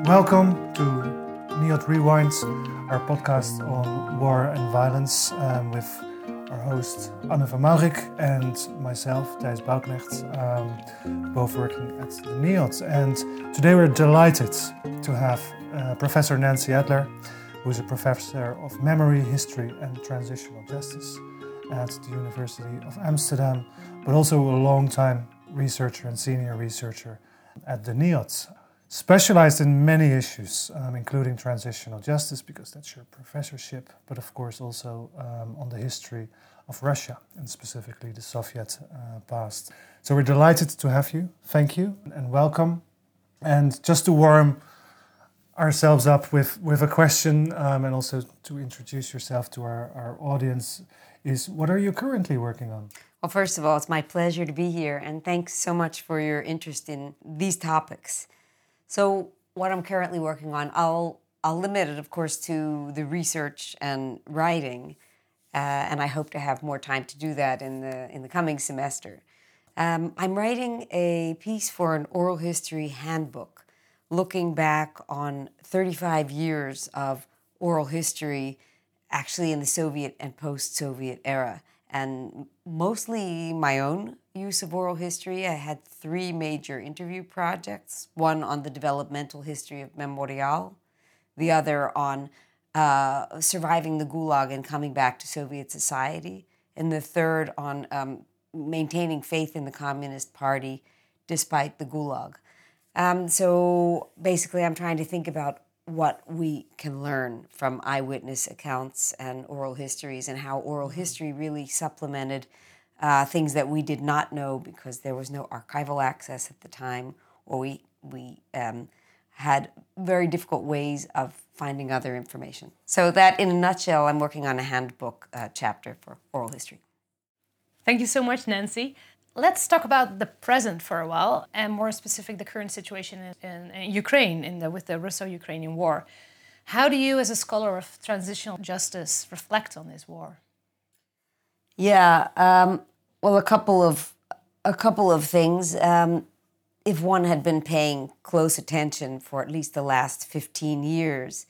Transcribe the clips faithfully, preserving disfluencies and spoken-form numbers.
Welcome to Neot Rewinds, our podcast on war and violence, um, with our host Anne van Maurik and myself, Thijs Bouknecht, um, both working at the Neot. And today we're delighted to have uh, Professor Nancy Adler, who is a professor of memory, history and transitional justice at the University of Amsterdam, but also a long-time researcher and senior researcher at the Neot. Specialized in many issues, um, including transitional justice, because that's your professorship, but of course also um, on the history of Russia, and specifically the Soviet uh, past. So we're delighted to have you. Thank you and welcome. And just to warm ourselves up with, with a question, um, and also to introduce yourself to our, our audience, is what are you currently working on? Well, first of all, it's my pleasure to be here, and thanks so much for your interest in these topics. So what I'm currently working on, I'll I'll limit it, of course, to the research and writing, uh, and I hope to have more time to do that in the in the coming semester. Um, I'm writing a piece for an oral history handbook, looking back on thirty-five years of oral history, actually in the Soviet and post-Soviet era, and mostly my own use of oral history. I had three major interview projects, one on the developmental history of Memorial, the other on uh, surviving the Gulag and coming back to Soviet society, and the third on um, maintaining faith in the Communist Party despite the Gulag. Um, so basically I'm trying to think about what we can learn from eyewitness accounts and oral histories, and how oral history really supplemented uh, things that we did not know because there was no archival access at the time, or we we um, had very difficult ways of finding other information. So that, in a nutshell, I'm working on a handbook uh, chapter for oral history. Thank you so much, Nancy. Let's talk about the present for a while, and more specific, the current situation in, in, in Ukraine, in the, with the Russo-Ukrainian war. How do you, as a scholar of transitional justice, reflect on this war? Yeah, um, well, a couple of a couple of things. Um, if one had been paying close attention for at least the last fifteen years,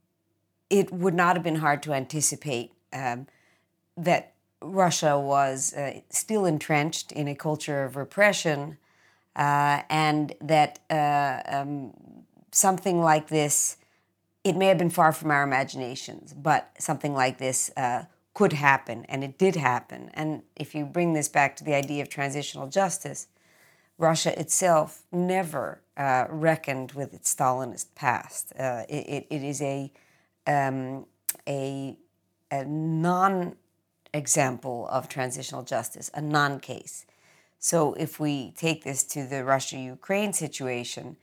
it would not have been hard to anticipate um, that Russia was uh, still entrenched in a culture of repression, uh, and that uh, um, something like this, it may have been far from our imaginations, but something like this uh, could happen, and it did happen. And if you bring this back to the idea of transitional justice, Russia itself never uh, reckoned with its Stalinist past. Uh, it, it, it is a, um, a, a non- example of transitional justice, a non-case. So if we take this to the Russia-Ukraine situation,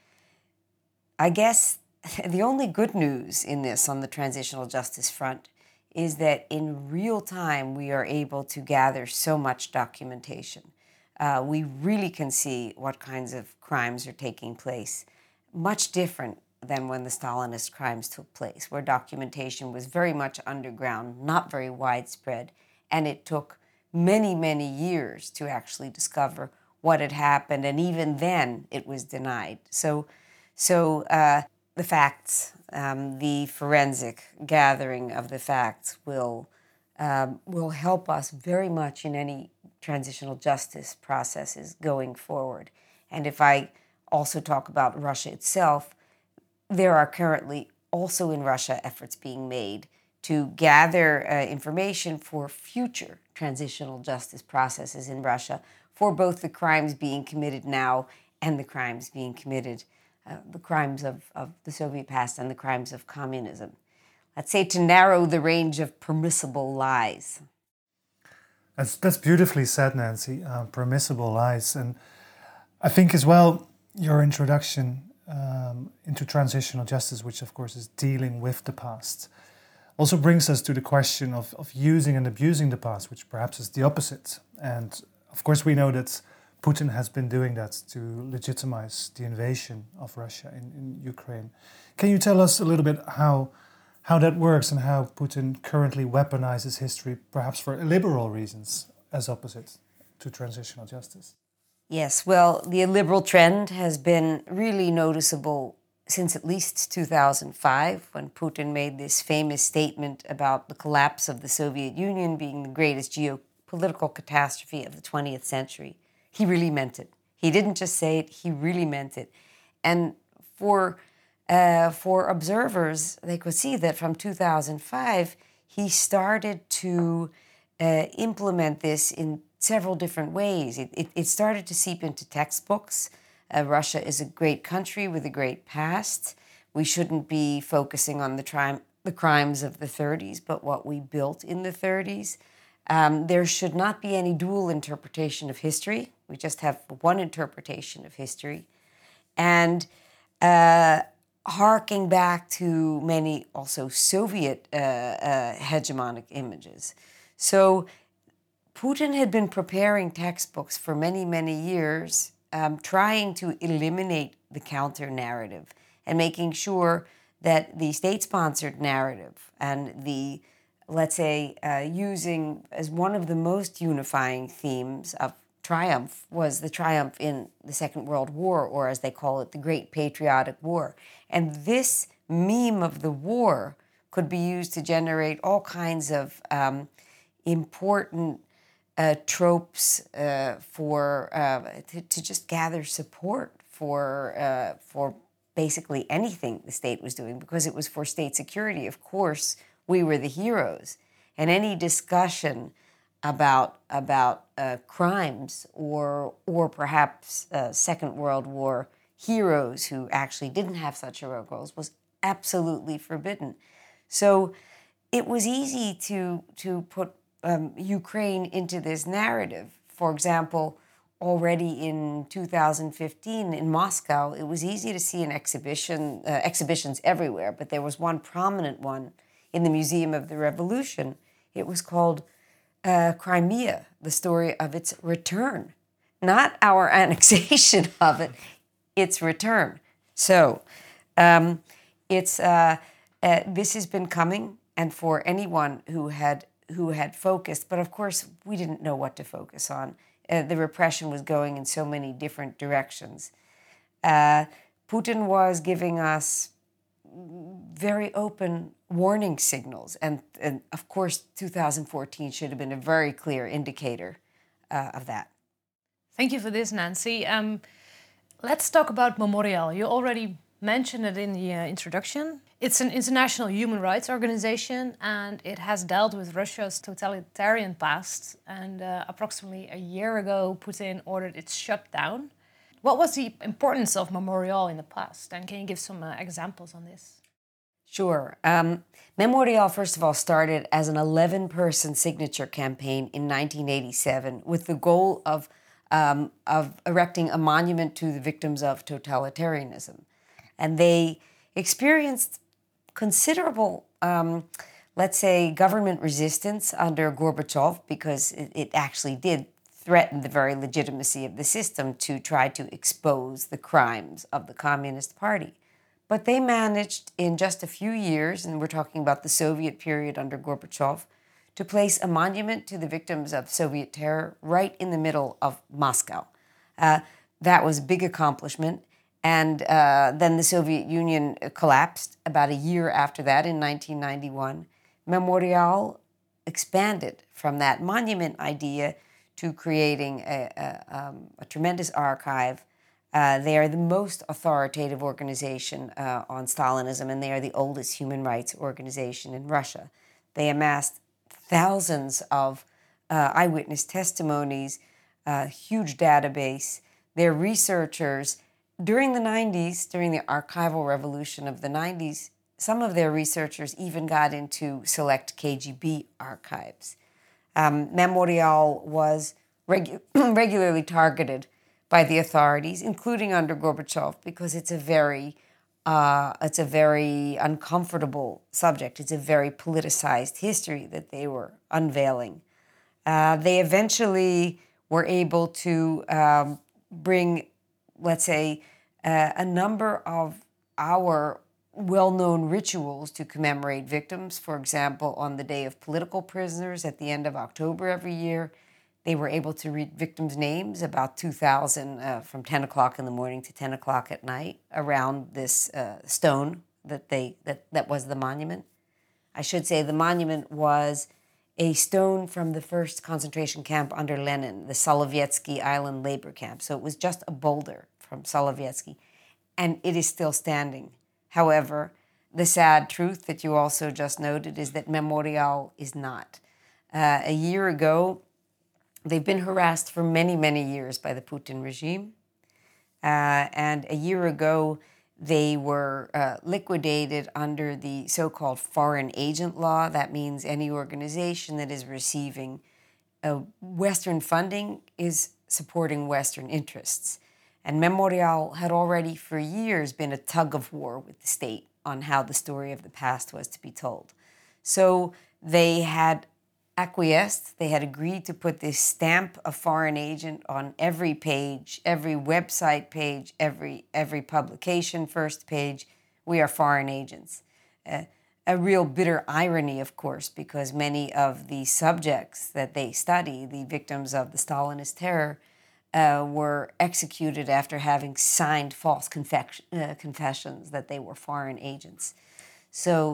I guess the only good news in this on the transitional justice front is that in real time we are able to gather so much documentation. Uh, we really can see what kinds of crimes are taking place, much different than when the Stalinist crimes took place, where documentation was very much underground, not very widespread, and it took many, many years to actually discover what had happened, and even then it was denied. So, so uh, the facts, um, the forensic gathering of the facts will um, will help us very much in any transitional justice processes going forward. And if I also talk about Russia itself, there are currently also in Russia efforts being made to gather uh, information for future transitional justice processes in Russia, for both the crimes being committed now and the crimes being committed, uh, the crimes of, of the Soviet past and the crimes of communism. Let's say to narrow the range of permissible lies. That's, that's beautifully said, Nancy, uh, permissible lies. And I think as well, your introduction um, into transitional justice, which of course is dealing with the past, also brings us to the question of, of using and abusing the past, which perhaps is the opposite. And of course we know that Putin has been doing that to legitimize the invasion of Russia in, in Ukraine. Can you tell us a little bit how how that works and how Putin currently weaponizes history, perhaps for illiberal reasons, as opposite to transitional justice? Yes, well, the illiberal trend has been really noticeable since at least two thousand five, when Putin made this famous statement about the collapse of the Soviet Union being the greatest geopolitical catastrophe of the twentieth century. He really meant it. He didn't just say it, he really meant it. And for, uh, for observers, they could see that from two thousand five, he started to uh, implement this in several different ways. It, it, it started to seep into textbooks. Uh, Russia is a great country with a great past. We shouldn't be focusing on the, tri- the crimes of the thirties, but what we built in the thirties. Um, there should not be any dual interpretation of history. We just have one interpretation of history. And uh, harking back to many also Soviet uh, uh, hegemonic images. So Putin had been preparing textbooks for many, many years, um, trying to eliminate the counter-narrative and making sure that the state-sponsored narrative and the, let's say, uh, using as one of the most unifying themes of triumph was the triumph in the Second World War, or as they call it, the Great Patriotic War. And this meme of the war could be used to generate all kinds of um, important uh, tropes uh, for uh, to, to just gather support for uh, for basically anything the state was doing, because it was for state security. Of course, we were the heroes, and any discussion about about uh, crimes or or perhaps uh, Second World War heroes who actually didn't have such heroic roles was absolutely forbidden. So it was easy to to put um, Ukraine into this narrative. For example, already in two thousand fifteen in Moscow, it was easy to see an exhibition, uh, exhibitions everywhere, but there was one prominent one in the Museum of the Revolution. It was called uh, Crimea, the story of its return. Not our annexation of it, its return. So um, it's uh, uh, this has been coming, and for anyone who had who had focused, but of course we didn't know what to focus on. Uh, the repression was going in so many different directions. Uh, Putin was giving us very open warning signals, and, and of course two thousand fourteen should have been a very clear indicator uh, of that. Thank you for this, Nancy. Um, let's talk about Memorial. You already mentioned it in the uh, introduction. It's an international human rights organization, and it has dealt with Russia's totalitarian past. And uh, approximately a year ago, Putin ordered its shutdown. What was the importance of Memorial in the past? And can you give some uh, examples on this? Sure. Um, Memorial, first of all, started as an eleven-person signature campaign in nineteen eighty-seven with the goal of, um, of erecting a monument to the victims of totalitarianism. And they experienced considerable, um, let's say, government resistance under Gorbachev, because it, it actually did threaten the very legitimacy of the system to try to expose the crimes of the Communist Party. But they managed in just a few years, and we're talking about the Soviet period under Gorbachev, to place a monument to the victims of Soviet terror right in the middle of Moscow. Uh, that was a big accomplishment. And uh, then the Soviet Union collapsed about a year after that in nineteen ninety-one. Memorial expanded from that monument idea to creating a, a, um, a tremendous archive. Uh, they are the most authoritative organization uh, on Stalinism, and they are the oldest human rights organization in Russia. They amassed thousands of uh, eyewitness testimonies, a huge database. Their researchers, during the nineties, during the archival revolution of the nineties, some of their researchers even got into select K G B archives. Um, Memorial was regu- regularly targeted by the authorities, including under Gorbachev, because it's a very, uh, it's a very uncomfortable subject. It's a very politicized history that they were unveiling. Uh, they eventually were able to um, bring, let's say, uh, a number of our well-known rituals to commemorate victims. For example, on the Day of Political Prisoners at the end of October every year, They were able to read victims' names, about two thousand, uh, from ten o'clock in the morning to ten o'clock at night, around this uh, stone that they that, that was the monument. I should say the monument was a stone from the first concentration camp under Lenin, the Solovetsky Island labor camp. So it was just a boulder from Solovetsky, and it is still standing. However, the sad truth that you also just noted is that Memorial is not. Uh, a year ago, they've been harassed for many, many years by the Putin regime. Uh, and a year ago, they were uh, liquidated under the so-called foreign agent law. That means any organization that is receiving uh, Western funding is supporting Western interests. And Memorial had already for years been a tug of war with the state on how the story of the past was to be told. So they had acquiesced, they had agreed to put this stamp of foreign agent on every page, every website page, every every publication first page. We are foreign agents. Uh, a real bitter irony, of course, because many of the subjects that they study, the victims of the Stalinist terror, uh, were executed after having signed false confec- uh, confessions that they were foreign agents. So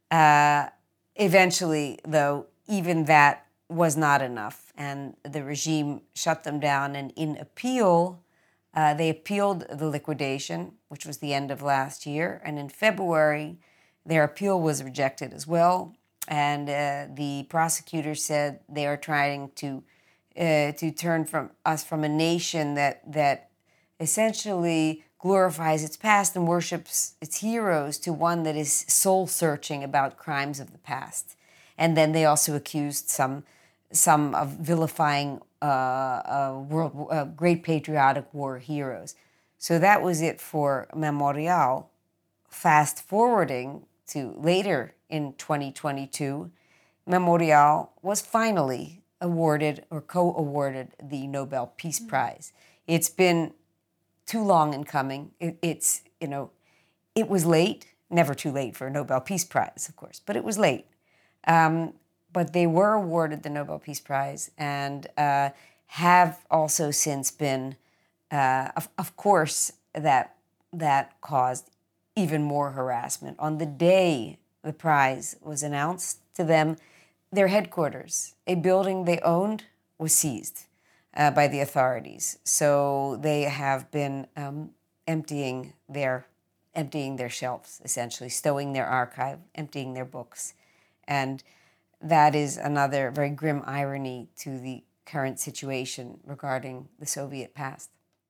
uh, eventually, though, even that was not enough, and the regime shut them down. And in appeal, uh, they appealed the liquidation, which was the end of last year. And in February, their appeal was rejected as well. And uh, the prosecutor said they are trying to uh, to turn from us from a nation that that essentially glorifies its past and worships its heroes to one that is soul-searching about crimes of the past. And then they also accused some, some of vilifying uh, uh, world uh, great patriotic war heroes. So that was it for Memorial. Fast forwarding to later in twenty twenty-two, Memorial was finally awarded or co-awarded the Nobel Peace Prize. It's been too long in coming. It, it's, you know, it was late. Never too late for a Nobel Peace Prize, of course, but it was late. Um, but they were awarded the Nobel Peace Prize and uh, have also since been, uh, of, of course, that that caused even more harassment. On the day the prize was announced to them, their headquarters, a building they owned, was seized uh, by the authorities. So they have been um, emptying their emptying their shelves, essentially, stowing their archive, emptying their books. And that is another very grim irony to the current situation regarding the Soviet past.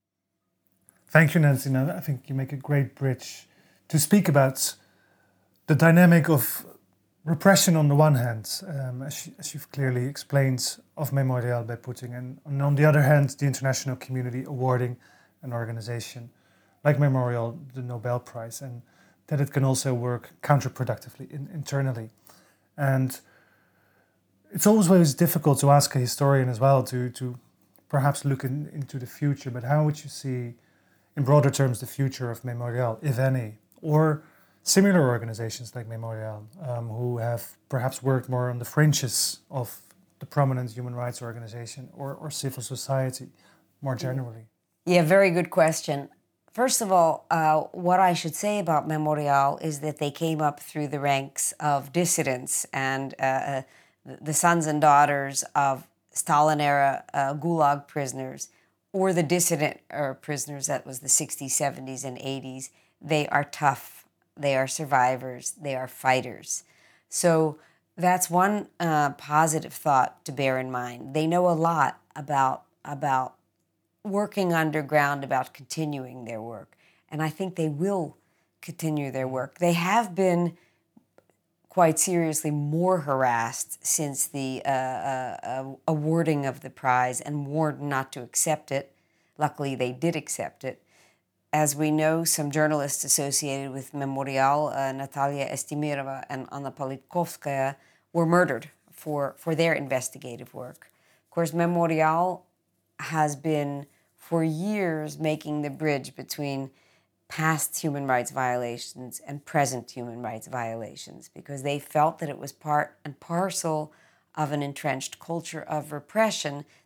Thank you, Nancy. Now, I think you make a great bridge to speak about the dynamic of repression on the one hand, um, as, you, as you've clearly explained, of Memorial by Putin, and, and on the other hand, the international community awarding an organization like Memorial the Nobel Prize, and that it can also work counterproductively in, internally. And it's always difficult to ask a historian as well to, to perhaps look in, into the future, but how would you see, in broader terms, the future of Memorial, if any, or similar organizations like Memorial, um, who have perhaps worked more on the fringes of the prominent human rights organization or, or civil society more generally? Yeah, very good question. First of all, uh, what I should say about Memorial is that they came up through the ranks of dissidents and uh, the sons and daughters of Stalin-era uh, Gulag prisoners, or the dissident or prisoners that was the sixties, seventies, and eighties. They are tough. They are survivors. They are fighters. So that's one uh, positive thought to bear in mind. They know a lot about about working underground, about continuing their work. And I think they will continue their work. They have been quite seriously more harassed since the uh, uh, uh, awarding of the prize and warned not to accept it. Luckily, they did accept it. As we know, some journalists associated with Memorial, uh, Natalia Estimirova and Anna Politkovskaya, were murdered for, for their investigative work. Of course, Memorial has been for years making the bridge between past human rights violations and present human rights violations, because they felt that it was part and parcel of an entrenched culture of repression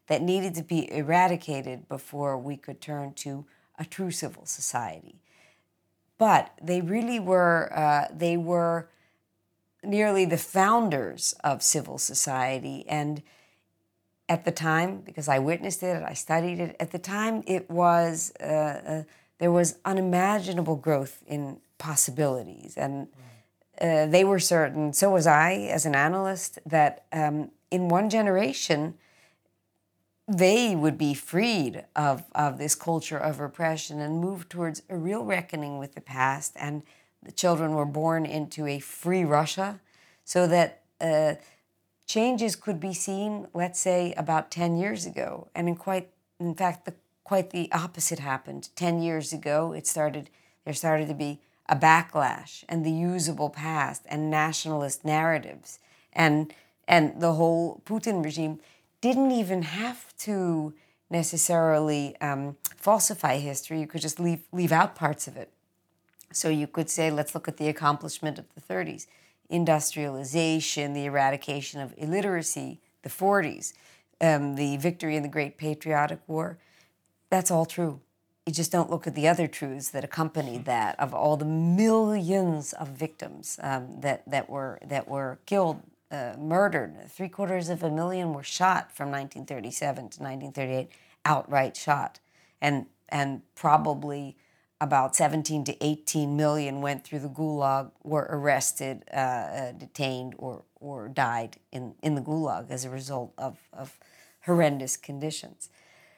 that needed to be eradicated before we could turn to a true civil society. But they really were, uh, they were nearly the founders of civil society. And at the time, because I witnessed it, I studied it, at the time it was, uh, uh, there was unimaginable growth in possibilities. And uh, they were certain, so was I as an analyst, that um, in one generation, they would be freed of, of this culture of repression and move towards a real reckoning with the past. And the children were born into a free Russia, so that uh, changes could be seen, let's say, about ten years ago. And in quite, in fact, the, quite the opposite happened. ten years ago, it started, there started to be a backlash and the usable past and nationalist narratives. And, and the whole Putin regime didn't even have to necessarily um, falsify history. You could just leave, leave out parts of it. So you could say, let's look at the accomplishment of the thirties. Industrialization, the eradication of illiteracy, the forties, um, the victory in the Great Patriotic War. That's all true. You just don't look at the other truths that accompanied that, of all the millions of victims um, that, that, were, that were killed, Uh, murdered. Three quarters of a million were shot from nineteen thirty-seven to nineteen thirty-eight, outright shot. And, and probably about seventeen to eighteen million went through the Gulag, were arrested, uh, uh, detained, or, or died in, in the Gulag as a result of, of horrendous conditions.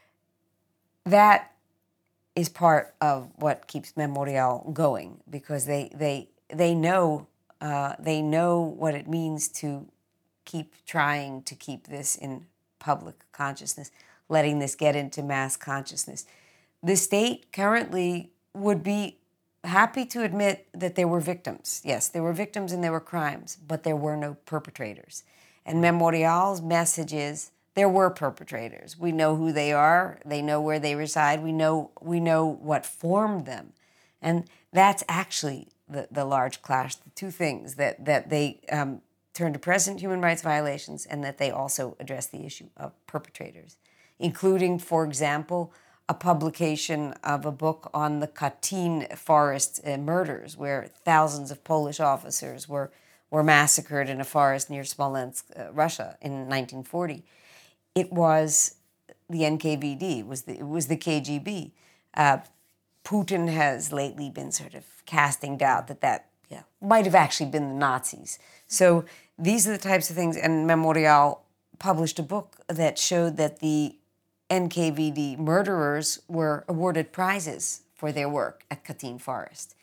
That is part of what keeps Memorial going, because they, they, they know Uh, they know what it means to keep trying to keep this in public consciousness, letting this get into mass consciousness. The state currently would be happy to admit that there were victims. Yes, there were victims and there were crimes, but there were no perpetrators. And Memorial's message is there were perpetrators. We know who they are. They know where they reside. We know, we know what formed them. And that's actually The, the large clash, the two things, that, that they um, turn to present human rights violations and that they also address the issue of perpetrators, including, for example, a publication of a book on the Katyn forest uh, murders, where thousands of Polish officers were, were massacred in a forest near Smolensk, uh, Russia, in nineteen forty. It was the N K V D, it was the, it was the K G B. Uh, Putin has lately been sort of casting doubt that that yeah, might have actually been the Nazis. So these are the types of things, and Memorial published a book that showed that the N K V D murderers were awarded prizes for their work at Katyn Forest.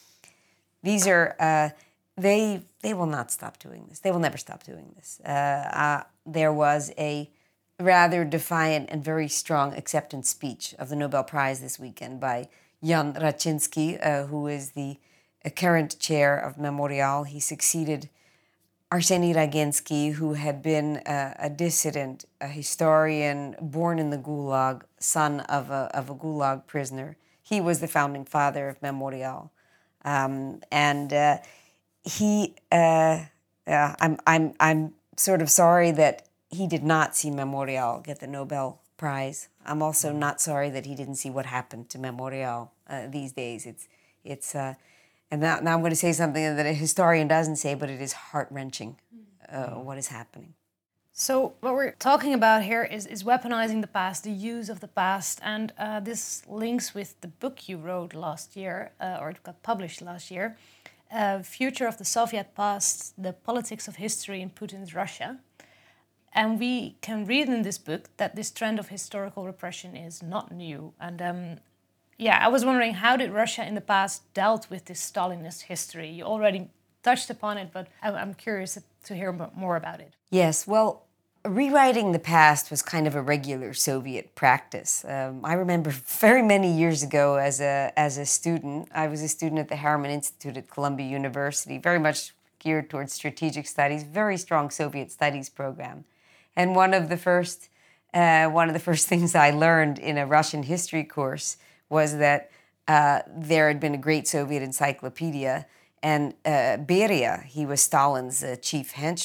These are, uh, they, they will not stop doing this. They will never stop doing this. Uh, uh, there was a rather defiant and very strong acceptance speech of the Nobel Prize this weekend by Jan Raczynski, uh, who is the uh, current chair of Memorial. He succeeded Arseny Raginsky, who had been uh, a dissident, a historian, born in the Gulag, son of a, of a Gulag prisoner. He was the founding father of Memorial. Um, and uh, he, uh, uh, I'm, I'm, I'm sort of sorry that he did not see Memorial get the Nobel Prize. I'm also not sorry that he didn't see what happened to Memorial uh, these days. It's, it's, uh, and now, now I'm going to say something that a historian doesn't say, but it is heart-wrenching uh, what is happening. So what we're talking about here is, is weaponizing the past, the use of the past, and uh, this links with the book you wrote last year, uh, or it got published last year, uh, Future of the Soviet Past, The Politics of History in Putin's Russia. And we can read in this book that this trend of historical repression is not new. And um, yeah, I was wondering, how did Russia in the past dealt with this Stalinist history? You already touched upon it, but I'm curious to hear more about it. Yes, well, rewriting the past was kind of a regular Soviet practice. Um, I remember very many years ago as a, as a student, I was a student at the Harriman Institute at Columbia University, very much geared towards strategic studies, very strong Soviet studies program. And one of the first, uh, one of the first things I learned in a Russian history course was that uh, there had been a great Soviet encyclopedia, and uh, Beria, he was Stalin's uh, chief henchman,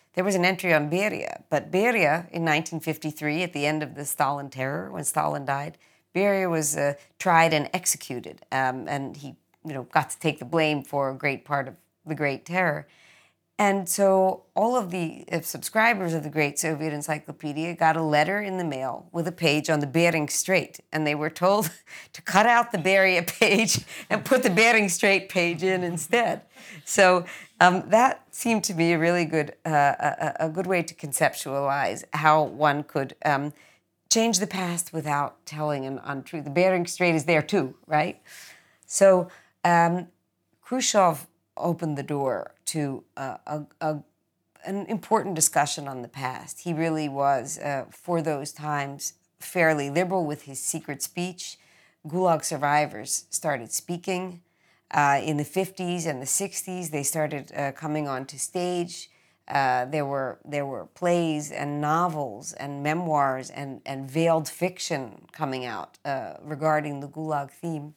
there was an entry on Beria. But Beria, in nineteen fifty-three, at the end of the Stalin terror, when Stalin died, Beria was uh, tried and executed. Um, and he you know, got to take the blame for a great part of the Great Terror. And so all of the uh, subscribers of the Great Soviet Encyclopedia got a letter in the mail with a page on the Bering Strait. And they were told to cut out the Beria page and put the Bering Strait page in instead. So um, that seemed to be a really good, uh, a, a good way to conceptualize how one could um, change the past without telling an untruth. The Bering Strait is there too, right? So um, Khrushchev opened the door to uh, a, a, an important discussion on the past. He really was, uh, for those times, fairly liberal with his secret speech. Gulag survivors started speaking. Uh, in the fifties and the sixties, they started uh, coming onto stage. Uh, there were there were plays and novels and memoirs and, and veiled fiction coming out uh, regarding the Gulag theme.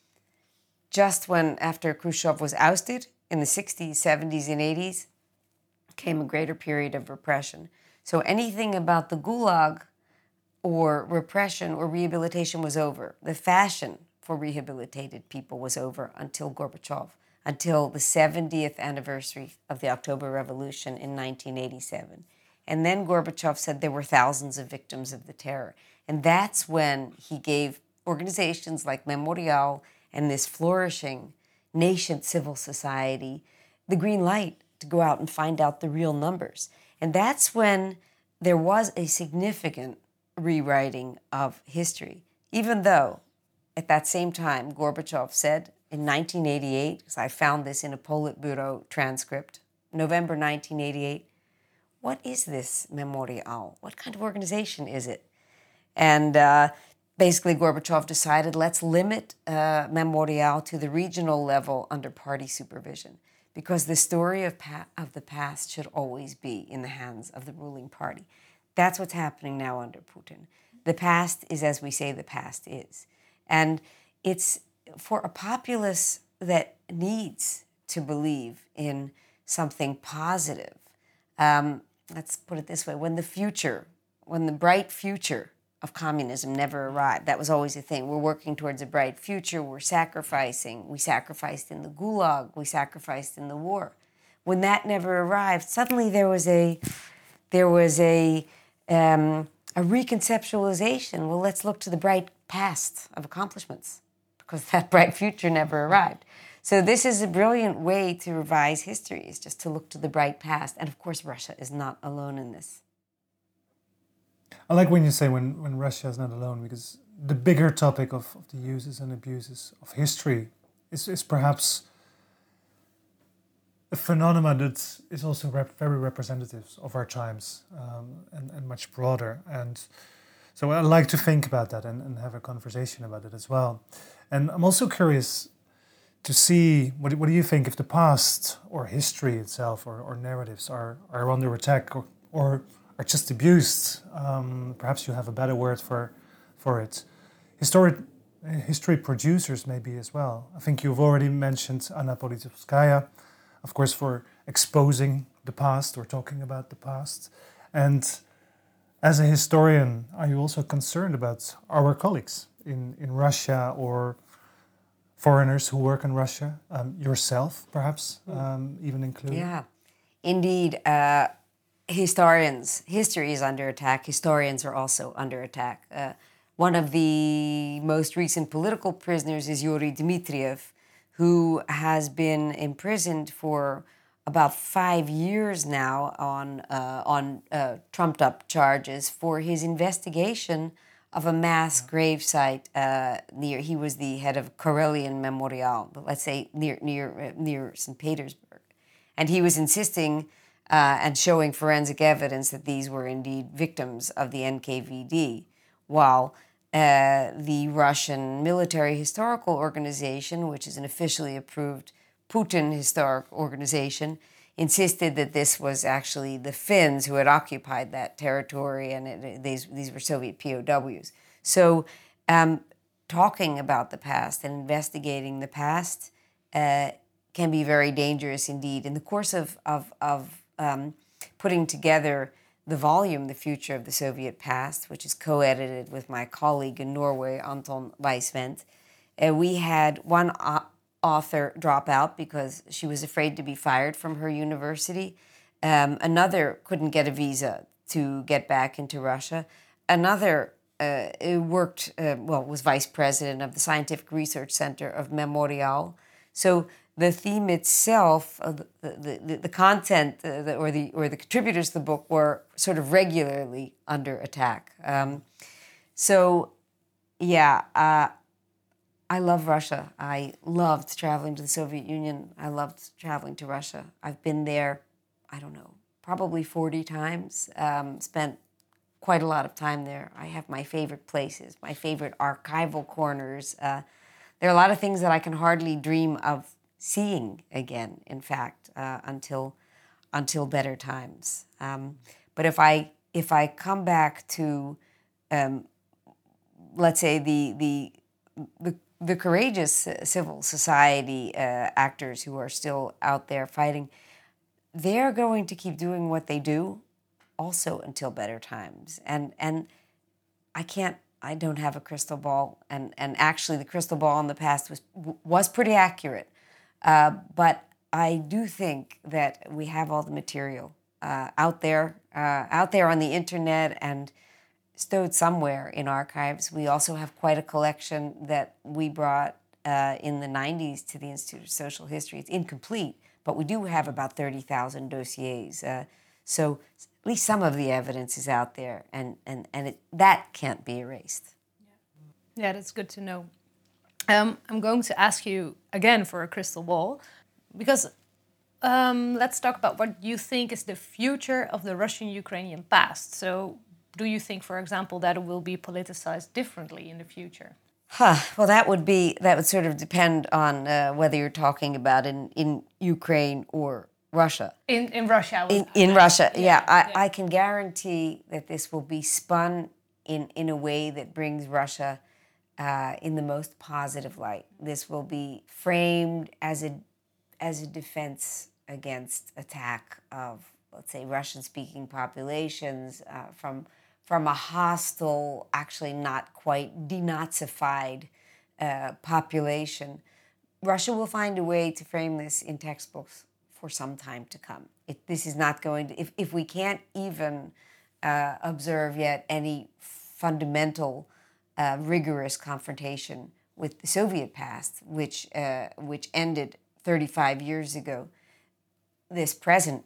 Just when, after Khrushchev was ousted in the sixties, seventies, and eighties, came a greater period of repression. So anything about the Gulag or repression or rehabilitation was over. The fashion for rehabilitated people was over until Gorbachev, until the seventieth anniversary of the October Revolution in nineteen eighty-seven. And then Gorbachev said there were thousands of victims of the terror. And that's when he gave organizations like Memorial and this flourishing, nascent civil society the green light to go out and find out the real numbers. And that's when there was a significant rewriting of history, even though at that same time Gorbachev said in nineteen eighty-eight, because I found this in a Politburo transcript, November nineteen eighty-eight, what is this Memorial? What kind of organization is it? And uh, basically, Gorbachev decided, let's limit uh, Memorial to the regional level under party supervision, because the story of, pa- of the past should always be in the hands of the ruling party. That's what's happening now under Putin. The past is, as we say, the past is. And it's for a populace that needs to believe in something positive. Um, let's put it this way, when the future, when the bright future of communism never arrived. That was always a thing. We're working towards a bright future. We're sacrificing. We sacrificed in the Gulag. We sacrificed in the war. When that never arrived, suddenly there was a there was a um, a reconceptualization. Well, let's look to the bright past of accomplishments, because that bright future never arrived. So this is a brilliant way to revise history, is just to look to the bright past. And of course, Russia is not alone in this. I like when you say when, when Russia is not alone, because the bigger topic of, of the uses and abuses of history is, is perhaps a phenomenon that is also rep- very representative of our times um, and, and much broader. And so I like to think about that and, and have a conversation about it as well. And I'm also curious to see, what, what do you think if the past or history itself or, or narratives are, are under attack or, or are just abused? Um, perhaps you have a better word for for it. Historic, history producers maybe as well. I think you've already mentioned Anna Politkovskaya, of course, for exposing the past or talking about the past. And as a historian, are you also concerned about our colleagues in, in Russia or foreigners who work in Russia? Um, yourself, perhaps, um, even included? Yeah, indeed. Uh, historians, history is under attack. Historians are also under attack. Uh, one of the most recent political prisoners is Yuri Dmitriev, who has been imprisoned for about five years now on uh, on uh, trumped-up charges for his investigation of a mass gravesite uh, near. He was the head of Karelian Memorial, but let's say near near near Saint Petersburg, and he was insisting uh, and showing forensic evidence that these were indeed victims of the N K V D, while uh, the Russian Military Historical Organization, which is an officially approved Putin historic organization, insisted that this was actually the Finns who had occupied that territory, and it, these these were Soviet P O Ws. So, um, talking about the past and investigating the past uh, can be very dangerous indeed. In the course of of, of um, putting together the volume, The Future of the Soviet Past, which is co-edited with my colleague in Norway, Anton Weisvent. Uh, we had one uh, author drop out because she was afraid to be fired from her university. Um, another couldn't get a visa to get back into Russia. Another uh, worked, uh, well, was vice president of the Scientific Research Center of Memorial. So the theme itself, uh, the, the, the content uh, the, or, the, or the contributors to the book were sort of regularly under attack. Um, so, yeah, uh, I love Russia. I loved traveling to the Soviet Union. I loved traveling to Russia. I've been there, I don't know, probably forty times, um, spent quite a lot of time there. I have my favorite places, my favorite archival corners. Uh, there are a lot of things that I can hardly dream of seeing again, in fact, uh, until until better times. Um, but if I if I come back to, um, let's say, the the the, the courageous civil society uh, actors who are still out there fighting, they're going to keep doing what they do also until better times. And and I can't, I don't have a crystal ball. And, and actually the crystal ball in the past was was pretty accurate. Uh, but I do think that we have all the material uh, out there, uh, out there on the internet and stowed somewhere in archives. We also have quite a collection that we brought uh, in the nineties to the Institute of Social History. It's incomplete, but we do have about thirty thousand dossiers. Uh, so at least some of the evidence is out there, and, and, and it, that can't be erased. Yeah, that's good to know. Um, I'm going to ask you again for a crystal ball, because um, let's talk about what you think is the future of the Russian-Ukrainian past. So do you think, for example, that it will be politicized differently in the future? Huh. Well, that would be that would sort of depend on uh, whether you're talking about in, in Ukraine or Russia. In in Russia. I was, in in Russia, yeah. yeah, I, yeah. I can guarantee that this will be spun in, in a way that brings Russia uh, in the most positive light. This will be framed as a as a defense against attack of, let's say, Russian-speaking populations uh, from from a hostile, actually not quite denazified uh, population. Russia will find a way to frame this in textbooks for some time to come. It, this is not going to, if, if we can't even uh, observe yet any fundamental, uh, rigorous confrontation with the Soviet past, which, uh, which ended thirty-five years ago, this present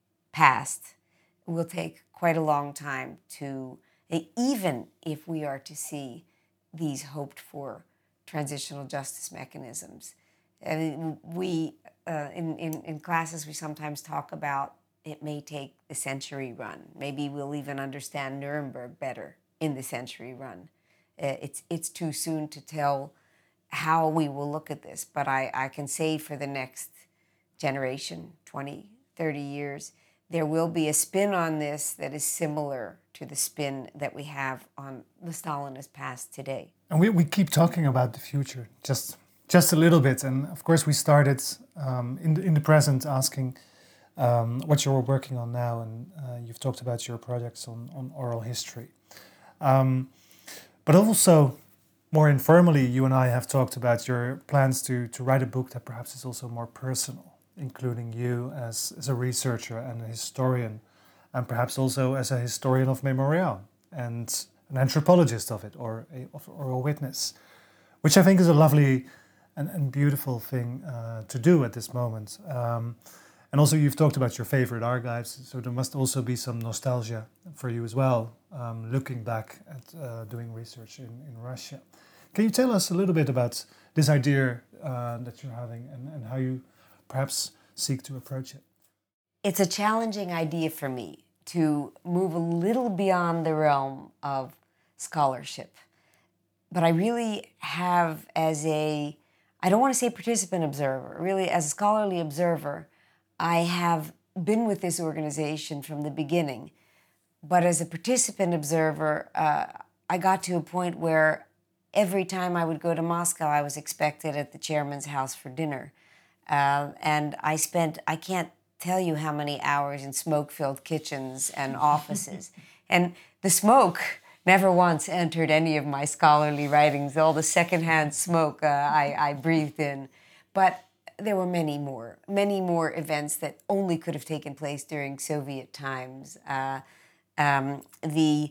past will take quite a long time to, even if we are to see these hoped for transitional justice mechanisms. I mean, we, uh, in, in, in classes, we sometimes talk about it may take the century run. Maybe we'll even understand Nuremberg better in the century run. Uh, it's, it's too soon to tell how we will look at this, but I, I can say for the next generation, twenty, thirty years, there will be a spin on this that is similar to the spin that we have on the Stalinist past today. And we, we keep talking about the future, just just a little bit. And of course, we started um, in, the, in the present asking um, what you're working on now. And uh, you've talked about your projects on, on oral history. Um, but also, more informally, you and I have talked about your plans to, to write a book that perhaps is also more personal, including you as, as a researcher and a historian, and perhaps also as a historian of Memorial and an anthropologist of it, or a, or a witness, which I think is a lovely and, and beautiful thing uh, to do at this moment. Um, and also you've talked about your favorite archives, so there must also be some nostalgia for you as well, um, looking back at uh, doing research in, in Russia. Can you tell us a little bit about this idea uh, that you're having and, and how you perhaps seek to approach it? It's a challenging idea for me to move a little beyond the realm of scholarship. But I really have, as a, I don't want to say participant observer, really as a scholarly observer, I have been with this organization from the beginning. But as a participant observer, uh, I got to a point where every time I would go to Moscow, I was expected at the chairman's house for dinner. Uh, and I spent, I can't tell you how many hours in smoke-filled kitchens and offices. And the smoke never once entered any of my scholarly writings, all the secondhand smoke uh, I, I breathed in. But there were many more, many more events that only could have taken place during Soviet times. Uh, um, the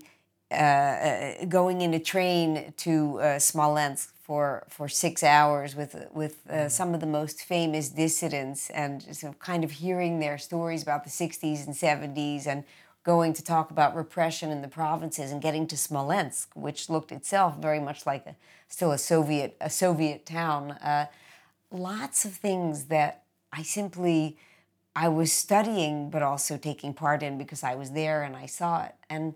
uh, going in a train to uh, Smolensk for, for six hours with with uh, some of the most famous dissidents, and sort of kind of hearing their stories about the sixties and seventies, and going to talk about repression in the provinces, and getting to Smolensk, which looked itself very much like a, still a Soviet a Soviet town. Uh, lots of things that I simply I was studying, but also taking part in because I was there and I saw it. And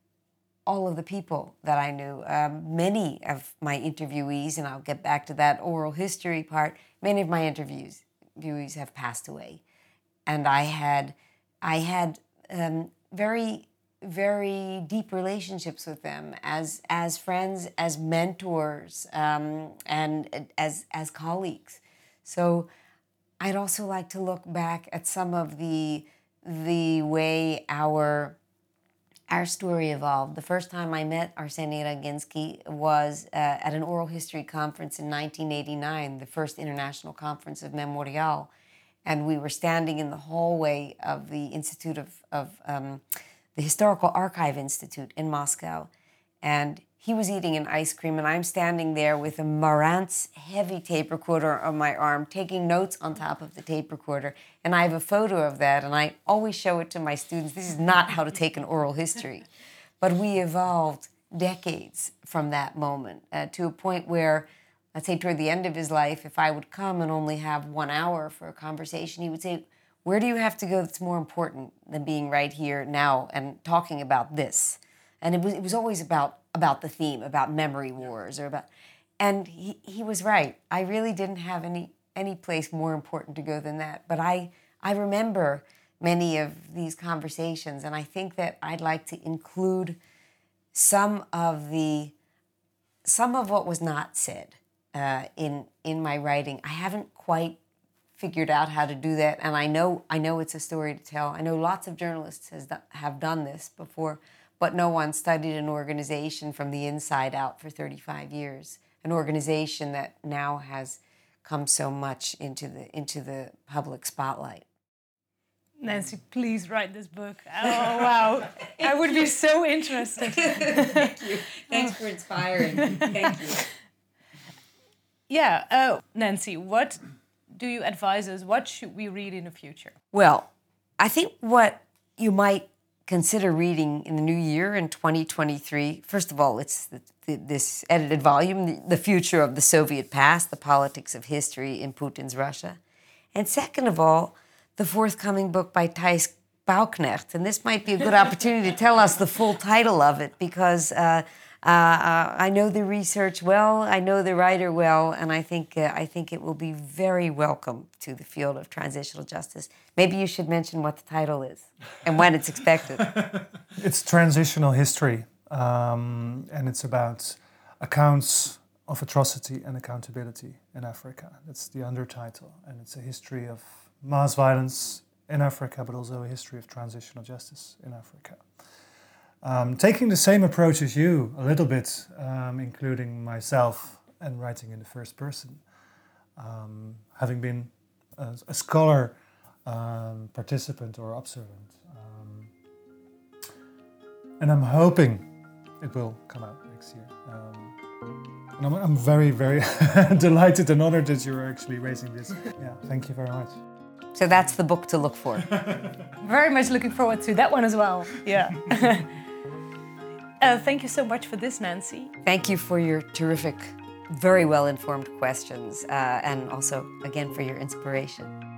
all of the people that I knew, um, many of my interviewees, and I'll get back to that oral history part, many of my interviews interviewees have passed away. And I had, I had um, very, very deep relationships with them as, as friends, as mentors, um, and as, as colleagues. So I'd also like to look back at some of the, the way our Our story evolved. The first time I met Arseny Raginsky was uh, at an oral history conference in nineteen eighty-nine, the first international conference of Memorial. And we were standing in the hallway of the Institute of, of um, the Historical Archive Institute in Moscow. And he was eating an ice cream, and I'm standing there with a Marantz heavy tape recorder on my arm, taking notes on top of the tape recorder. And I have a photo of that, and I always show it to my students. This is not how to take an oral history. But we evolved decades from that moment uh, to a point where, let's say toward the end of his life, if I would come and only have one hour for a conversation, he would say, where do you have to go that's more important than being right here now and talking about this? And it was, it was always about about the theme, about memory wars, or about, and he, he was right. I really didn't have any any place more important to go than that. But I I remember many of these conversations, and I think that I'd like to include some of the some of what was not said uh, in in my writing. I haven't quite figured out how to do that, and I know I know it's a story to tell. I know lots of journalists has do, have done this before. But no one studied an organization from the inside out for thirty-five years. An organization that now has come so much into the into the public spotlight. Nancy, please write this book. Oh, wow. I would be so interested. Thank you. Thanks for inspiring. Thank you. Yeah. Uh, Nancy, what do you advise us? What should we read in the future? Well, I think what you might consider reading in the new year in twenty twenty-three. First of all, it's the, the, this edited volume, the, the Future of the Soviet Past, The Politics of History in Putin's Russia. And second of all, the forthcoming book by Thijs Bauknecht. And this might be a good opportunity to tell us the full title of it, because uh, uh, I know the research well, I know the writer well, and I think uh, I think it will be very welcome to the field of transitional justice. Maybe you should mention what the title is and when it's expected. It's Transitional History, um, and it's about accounts of atrocity and accountability in Africa. That's the undertitle, and it's a history of mass violence in Africa, but also a history of transitional justice in Africa. Um, taking the same approach as you, a little bit, um, including myself, and writing in the first person. Um, having been a, a scholar, um, participant or observant. Um, and I'm hoping it will come out next year. Um, and I'm, I'm very, very delighted and honored that you're actually raising this. Yeah, thank you very much. So that's the book to look for. Very much looking forward to that one as well. Yeah. uh, thank you so much for this, Nancy. Thank you for your terrific, very well-informed questions, uh, and also, again, for your inspiration.